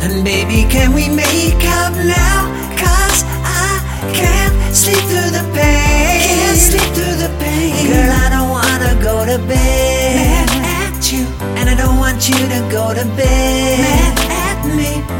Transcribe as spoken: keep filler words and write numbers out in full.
And baby, can we make up now? Cause I can't sleep through the pain. Can't sleep through the pain. Girl, I don't wanna go to bed mad at you, and I don't want you to go to bed mad at me.